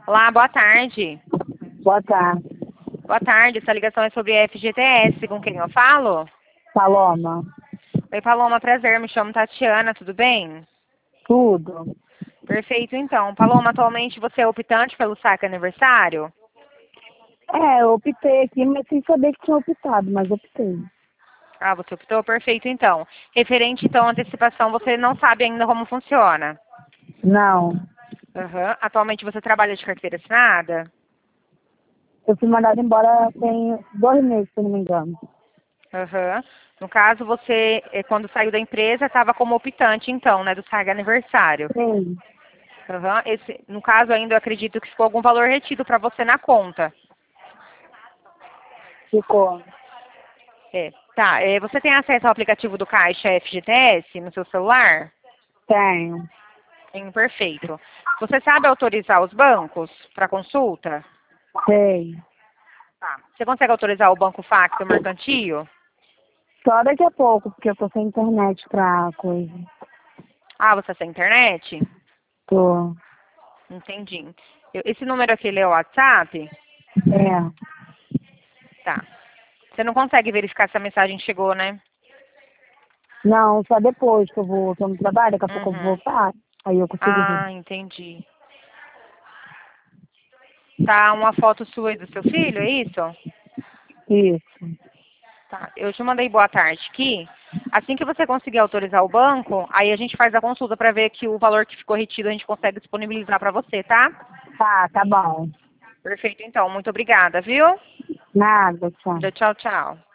Olá, boa tarde. Boa tarde. Boa tarde, essa ligação é sobre FGTS, com quem eu falo? Paloma. Oi, Paloma, prazer, me chamo Tatiana, tudo bem? Tudo. Perfeito, então. Paloma, atualmente você é optante pelo saque aniversário? Eu optei aqui, mas sem saber que tinha optado, mas optei. Ah, você optou? Perfeito, então. Referente, então, à antecipação, você não sabe ainda como funciona? Não. Aham. Atualmente você trabalha de carteira assinada? Eu fui mandada embora tem 2 meses, se não me engano. Aham. No caso, você, quando saiu da empresa, estava como optante, então, né, do saque aniversário? Sim. Aham. No caso, ainda eu acredito que ficou algum valor retido para você na conta. Ficou. É. Tá. Você tem acesso ao aplicativo do Caixa FGTS no seu celular? Tenho. Sim, perfeito. Você sabe autorizar os bancos para consulta? Sei. Tá. Você consegue autorizar o Banco Facto e o Mercantil? Só daqui a pouco, porque eu tô sem internet pra coisa. Ah, você tem internet? Tô. Entendi. Esse número aqui ele é o WhatsApp? É. Tá. Você não consegue verificar se a mensagem chegou, né? Não, só depois que eu vou, tô no trabalho, daqui a pouco eu vou Uhum. voltar. Aí eu consigo ver. Ah, entendi. Tá uma foto sua e do seu filho, é isso? Isso. Tá. Eu te mandei boa tarde aqui. Assim que você conseguir autorizar o banco, aí a gente faz a consulta para ver que o valor que ficou retido a gente consegue disponibilizar para você, tá? Tá bom. Perfeito, então. Muito obrigada, viu? Nada, tchau. Tchau, tchau.